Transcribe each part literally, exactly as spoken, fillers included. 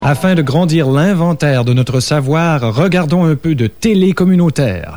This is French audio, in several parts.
Afin de grandir l'inventaire de notre savoir, regardons un peu de télé communautaire.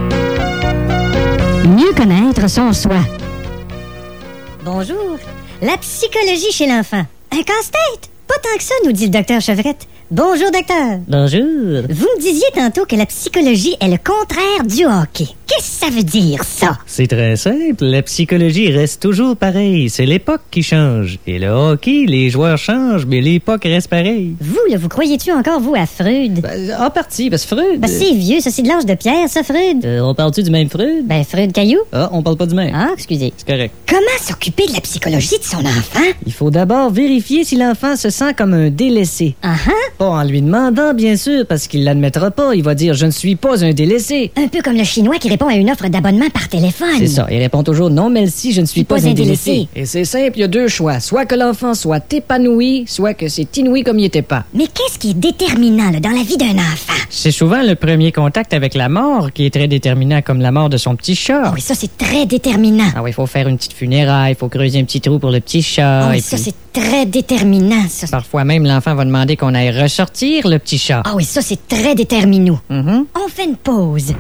Mieux connaître son soi. Bonjour. La psychologie chez l'enfant. Un casse-tête? Pas tant que ça, nous dit le docteur Chevrette. Bonjour, docteur. Bonjour. Vous me disiez tantôt que la psychologie est le contraire du hockey. Qu'est-ce que ça veut dire, ça? C'est très simple. La psychologie reste toujours pareille. C'est l'époque qui change. Et le hockey, les joueurs changent, mais l'époque reste pareille. Vous, là, vous croyez-tu encore, vous, à Freud? Ben, en partie, parce que Freud... Ben, c'est vieux, ça, c'est de l'âge de pierre, ça, Freud. Euh, on parle-tu du même Freud? Ben, Freud Caillou. Ah, on parle pas du même. Ah, excusez. C'est correct. Comment s'occuper de la psychologie de son enfant? Il faut d'abord vérifier si l'enfant se sent comme un délaissé. Ah ah. Pas en lui demandant, bien sûr, parce qu'il l'admettra pas. Il va dire « Je ne suis pas un délaissé ». Un peu comme le Chinois qui répond à une offre d'abonnement par téléphone. C'est ça. Il répond toujours « Non, merci, je ne suis pas, pas un un délaissé délaissé. ». Et c'est simple, il y a deux choix. Soit que l'enfant soit épanoui, soit que c'est inouï comme il était pas. Mais qu'est-ce qui est déterminant là, dans la vie d'un enfant? C'est souvent le premier contact avec la mort qui est très déterminant, comme la mort de son petit chat. Ah oui, ça, c'est très déterminant. Ah oui, il faut faire une petite funéraille, il faut creuser un petit trou pour le petit chat. Ah oui, et ça, puis, c'est très déterminant, ça. parfois même, l'enfant va demander qu'on aille ressortir le petit chat. Ah oui, ça, c'est très déterminant. Mhm. On fait une pause.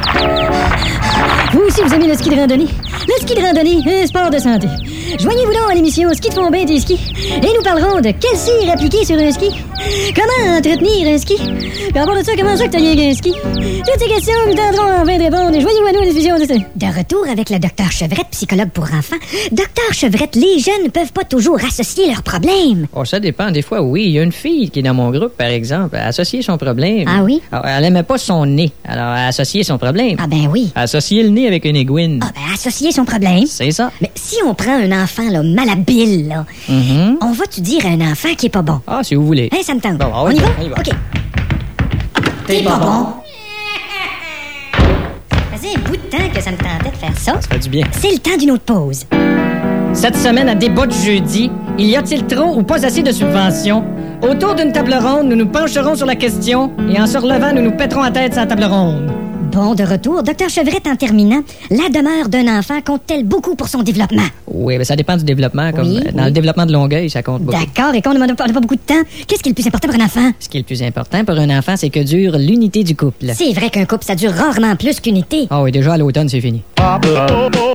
Vous aussi, vous aimez le ski de randonnée? Le ski de randonnée, un sport de santé. Joignez-vous donc à l'émission Ski de fond bain des skis. Et nous parlerons de quelle cire appliquer sur un ski. Comment entretenir un ski. Puis à part de ça, comment ça que t'as rien un ski. Toutes ces questions, nous tenterons enfin de répondre. Et joignez-vous à nous à la discussion de ça. De retour avec le docteur Chevrette, psychologue pour enfants. Docteur Chevrette, les jeunes ne peuvent pas toujours associer leurs problèmes. Oh, ça dépend. Des fois, oui. Il y a une fille qui est dans mon groupe, par exemple, a associé son problème. Ah oui? Alors, elle aimait pas son nez. Alors, elle a associé son problème. Ah ben oui. Elle a associé le nez avec une aiguine. Ah ben associer son problème. C'est ça. Mais si on prend un enfant là, malhabile, là, Mhm. on va-tu dire à un enfant qui est pas bon? Ah, si vous voulez. Hein, ça me tente. Bon, on, on y y va? va, on y va. OK. T'es pas bon? Ça faisait un bout de temps que ça me tentait de faire ça. Ça fait du bien. C'est le temps d'une autre pause. Cette semaine, à débat du jeudi, il y a-t-il trop ou pas assez de subventions? Autour d'une table ronde, nous nous pencherons sur la question et en se relevant, nous nous pèterons la tête sur la table ronde. Bon, de retour, docteur Chevrette, en terminant, la demeure d'un enfant compte-t-elle beaucoup pour son développement? Oui, mais ça dépend du développement. Comme Oui, euh, dans oui. le développement de Longueuil, ça compte beaucoup. D'accord, et qu'on ne demande pas, pas beaucoup de temps, qu'est-ce qui est le plus important pour un enfant? Ce qui est le plus important pour un enfant, c'est que dure l'unité du couple. C'est vrai qu'un couple, ça dure rarement plus qu'une été. Ah oui, déjà à l'automne, c'est fini.